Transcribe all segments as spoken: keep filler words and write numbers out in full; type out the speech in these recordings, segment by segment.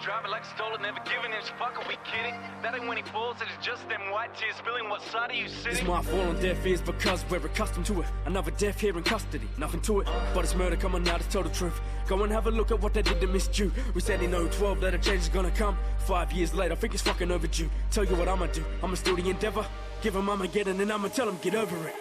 Drive it like stolen, never giving his fuck, are we kidding? That ain't when he falls, it's just them white tears spilling. What side are you sitting? This might fall on deaf ears because we're accustomed to it. Another death here in custody, nothing to it. But it's murder, come on now, let's tell the truth. Go and have a look at what they did to Miss Jew. We said in oh twelve that a change is gonna come. Five years later, I think it's fucking overdue. Tell you what I'ma do, I'ma steal the endeavor. Give him I'ma get it and I'ma tell him get over it.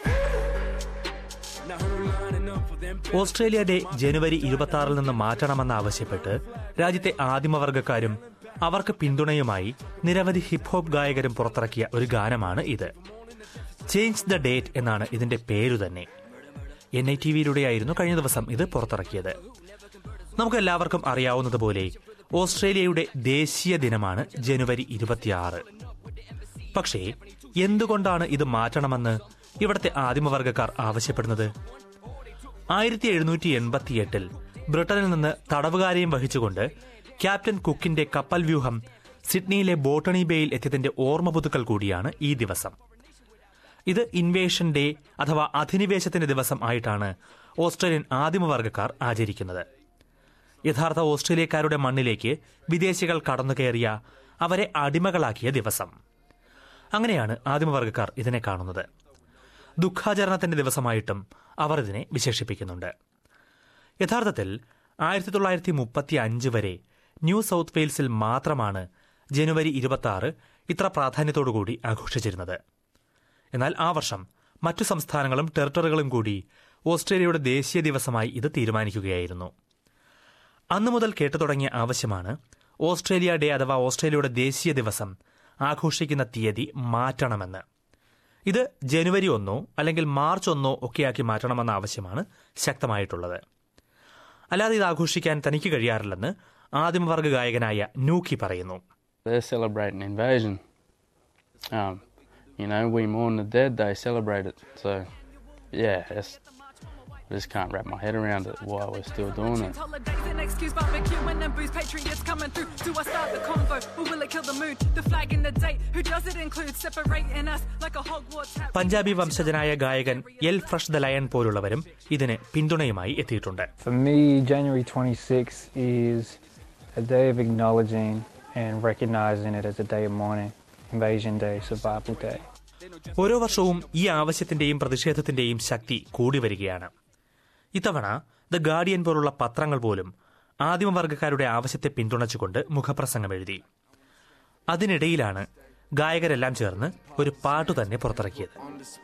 Australia day ജനുവരി ഇരുപത്തി ആറിൽ നിന്ന് മാറ്റണമെന്ന് ആവശ്യപ്പെട്ട് രാജ്യത്തെ ആദിമവർഗക്കാരും അവർക്ക് പിന്തുണയുമായി നിരവധി ഹിപ്ഹോപ്പ് ഗായകരും പുറത്തിറക്കിയ ഒരു ഗാനമാണ് ഇത്. ചേഞ്ച് ദ ഡേറ്റ് എന്നാണ് ഇതിന്റെ പേരു തന്നെ. എൻ ഐ ടി വിയിലൂടെയായിരുന്നു കഴിഞ്ഞ ദിവസം ഇത് പുറത്തിറക്കിയത്. നമുക്ക് എല്ലാവർക്കും അറിയാവുന്നതുപോലെ ഓസ്ട്രേലിയയുടെ ദേശീയ ദിനമാണ് ജനുവരി ഇരുപത്തിയാറ്. പക്ഷേ എന്തുകൊണ്ടാണ് ഇത് മാറ്റണമെന്ന് ഇവിടുത്തെ ആദിമവർഗക്കാർ ആവശ്യപ്പെടുന്നത്? ആയിരത്തി എഴുന്നൂറ്റി എൺപത്തിയെട്ടിൽ ബ്രിട്ടനിൽ നിന്ന് തടവുകാരെയും വഹിച്ചുകൊണ്ട് ക്യാപ്റ്റൻ കുക്കിന്റെ കപ്പൽ വ്യൂഹം സിഡ്നിയിലെ ബോട്ടണി ബേയിൽ എത്തിയതിന്റെ ഓർമ്മ പുതുക്കൽ കൂടിയാണ് ഈ ദിവസം. ഇത് ഇൻവേഷൻ ഡേ അഥവാ അധിനിവേശത്തിന്റെ ദിവസം ആയിട്ടാണ് ഓസ്ട്രേലിയൻ ആദിമവർഗക്കാർ ആചരിക്കുന്നത്. യഥാർത്ഥ ഓസ്ട്രേലിയക്കാരുടെ മണ്ണിലേക്ക് വിദേശികൾ കടന്നുകയറിയ അവരെ അടിമകളാക്കിയ ദിവസം. അങ്ങനെയാണ് ആദിമവർഗക്കാർ ഇതിനെ കാണുന്നത്. ദുഃഖാചരണത്തിന്റെ ദിവസമായിട്ടും അവർ ഇതിനെ വിശേഷിപ്പിക്കുന്നുണ്ട്. യഥാർത്ഥത്തിൽ ആയിരത്തി തൊള്ളായിരത്തി മുപ്പത്തി അഞ്ച് വരെ ന്യൂ സൌത്ത് വെയിൽസിൽ മാത്രമാണ് ജനുവരി ഇരുപത്തി ആറ് ഇത്ര പ്രാധാന്യത്തോടുകൂടി ആഘോഷിച്ചിരുന്നത്. എന്നാൽ ആ വർഷം മറ്റു സംസ്ഥാനങ്ങളും ടെറിട്ടറികളും കൂടി ഓസ്ട്രേലിയയുടെ ദേശീയ ദിവസമായി ഇത് തീരുമാനിക്കുകയായിരുന്നു. അന്നു മുതൽ കേട്ടു തുടങ്ങിയ ആവശ്യമാണ് ഓസ്ട്രേലിയ ഡേ അഥവാ ഓസ്ട്രേലിയയുടെ ദേശീയ ദിവസം ആഘോഷിക്കുന്ന തീയതി മാറ്റണമെന്ന്. ഇത് ജനുവരി ഒന്നോ അല്ലെങ്കിൽ മാർച്ച് ഒന്നോ ഒക്കെയാക്കി മാറ്റണമെന്ന ആവശ്യമാണ് ശക്തമായിട്ടുള്ളത്. അല്ലാതെ ഇത് ആഘോഷിക്കാൻ തനിക്ക് കഴിയാറില്ലെന്ന് ആദിമവർഗ ഗായകനായ നൂക്കി പറയുന്നു. I just can't wrap my head around it, why we're still doing it. Punjabi വംശജനായ ഗായകൻ എൽ ഫ്രഷ് ദ ലയൺ പോലുള്ളവരും ഇതിന് പിന്തുണയുമായി എത്തിയിട്ടുണ്ട്. For me, January twenty-sixth is a day of acknowledging and recognizing it as a day of mourning, Invasion Day, Survival Day. ഓരോ വർഷവും ഈ ആവശ്യത്തിന്റെയും പ്രതിഷേധത്തിന്റെയും ശക്തി കൂടി വരികയാണ്. ഇത്തവണ ദ ഗാർഡിയൻ പോലുള്ള പത്രങ്ങൾ പോലും ആദിമവർഗക്കാരുടെ ആവശ്യത്തെ പിന്തുണച്ചുകൊണ്ട് മുഖപ്രസംഗം എഴുതി. അതിനിടയിലാണ് ഗായകരെല്ലാം ചേർന്ന് ഒരു പാട്ടു തന്നെ പുറത്തിറക്കിയത്.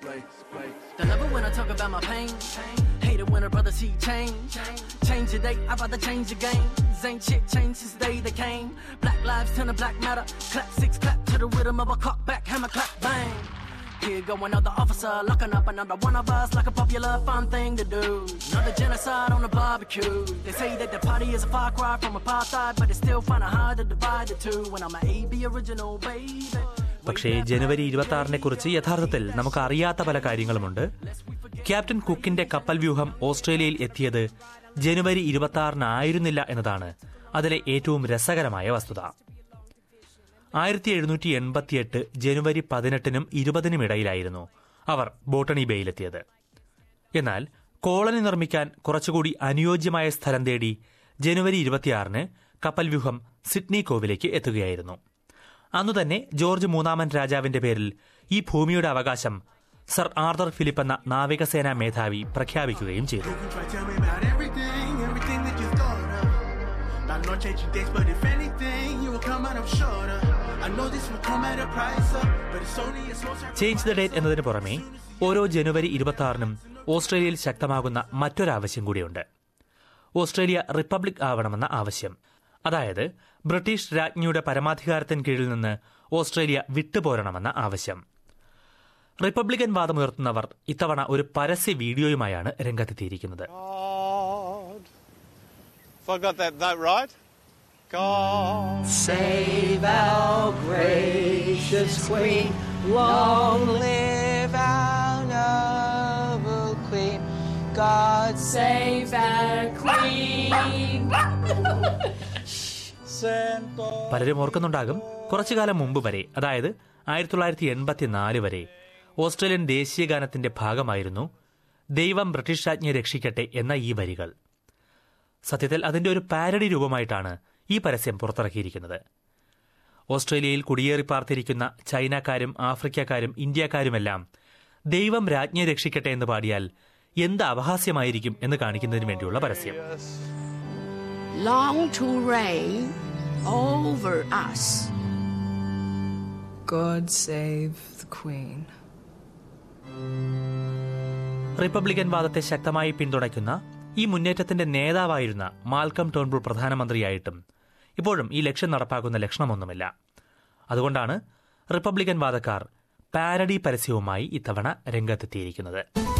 Here go another officer, locking up another one of us like a popular fun thing to do. Another genocide on a barbecue. They say that the party is a far cry from apartheid, but it's still kinda hard to divide the two. When I'm an A B original, baby. പക്ഷേ ജനുവരി ഇരുപത്തി ആറിനെ കുറിച്ച് യഥാർത്ഥത്തിൽ നമുക്ക് അറിയാത്ത പല കാര്യങ്ങളുമുണ്ട്. Captain കുക്കിന്റെ കപ്പൽ വ്യൂഹം ഓസ്ട്രേലിയയിൽ എത്തിയത് ജനുവരി ഇരുപത്തി ആറിനായിരുന്നില്ല എന്നതാണ് അതിലെ ഏറ്റവും രസകരമായ വസ്തുത. ആയിരത്തി എഴുന്നൂറ്റി എൺപത്തിയെട്ട് ജനുവരി പതിനെട്ടിനും ഇരുപതിനും ഇടയിലായിരുന്നു അവർ ബോട്ടണി ബേയിലെത്തിയത്. എന്നാൽ കോളനി നിർമ്മിക്കാൻ കുറച്ചുകൂടി അനുയോജ്യമായ സ്ഥലം തേടി ജനുവരി ഇരുപത്തിയാറിന് കപ്പൽ വ്യൂഹം സിഡ്നി കോവിലേക്ക് എത്തുകയായിരുന്നു. അന്നുതന്നെ ജോർജ് മൂന്നാമൻ രാജാവിന്റെ പേരിൽ ഈ ഭൂമിയുടെ അവകാശം സർ ആർതർ ഫിലിപ്പ് എന്ന നാവികസേനാ മേധാവി പ്രഖ്യാപിക്കുകയും ചെയ്തു. ചേഞ്ച് ദ ഡേറ്റ് എന്നതിന് പുറമെ ഓരോ ജനുവരി ഇരുപത്തി ആറിനും ഓസ്ട്രേലിയയിൽ ശക്തമാകുന്ന മറ്റൊരാവശ്യം കൂടിയുണ്ട്. ഓസ്ട്രേലിയ റിപ്പബ്ലിക് ആവണമെന്ന ആവശ്യം. അതായത് ബ്രിട്ടീഷ് രാജ്ഞിയുടെ പരമാധികാരത്തിന് കീഴിൽ നിന്ന് ഓസ്ട്രേലിയ വിട്ടുപോരണമെന്ന ആവശ്യം. റിപ്പബ്ലിക്കൻ വാദമുയർത്തുന്നവർ ഇത്തവണ ഒരു പരസ്യ വീഡിയോയുമായാണ് രംഗത്തെത്തിയിരിക്കുന്നത്. God save our gracious Queen, long live our noble Queen. God save our Queen. പലരും ഓർക്കുന്നുണ്ടാകും, കുറച്ചു കാലം മുമ്പ് വരെ, അതായത് ആയിരത്തി തൊള്ളായിരത്തി എൺപത്തിനാല് വരെ ഓസ്ട്രേലിയൻ ദേശീയ ഗാനത്തിന്റെ ഭാഗമായിരുന്നു ദൈവം ബ്രിട്ടീഷ് രാജ്ഞിയെ രക്ഷിക്കട്ടെ എന്ന ഈ വരികൾ. സത്യത്തിൽ അതിന്റെ ഒരു പാരഡി രൂപമായിട്ടാണ് ഈ പരസ്യം പുറത്തിറക്കിയിരിക്കുന്നത്. ഓസ്ട്രേലിയയിൽ കുടിയേറി പാർത്തിരിക്കുന്ന ചൈനക്കാരും ആഫ്രിക്കക്കാരും ഇന്ത്യക്കാരുമെല്ലാം ദൈവം രാജ്ഞിയെ രക്ഷിക്കട്ടെ എന്ന് പാടിയാൽ എന്ത് അപഹാസ്യമായിരിക്കും എന്ന് കാണിക്കുന്നതിന് വേണ്ടിയുള്ള പരസ്യം. Long to reign over us. God save the Queen. Republican വാദത്തെ ശക്തമായി പിന്തുണയ്ക്കുന്ന ഈ മുന്നേറ്റത്തിന്റെ നേതാവായിരുന്ന മാൽക്കം ടേൺബുൾ പ്രധാനമന്ത്രിയായിട്ടും ഇപ്പോഴും ഈ ലക്ഷ്യം നടപ്പാക്കുന്ന ലക്ഷണമൊന്നുമില്ല. അതുകൊണ്ടാണ് റിപ്പബ്ലിക്കൻ വാദക്കാർ പാരഡി പരസ്യവുമായി ഇത്തവണ രംഗത്തെത്തിയിരിക്കുന്നത്.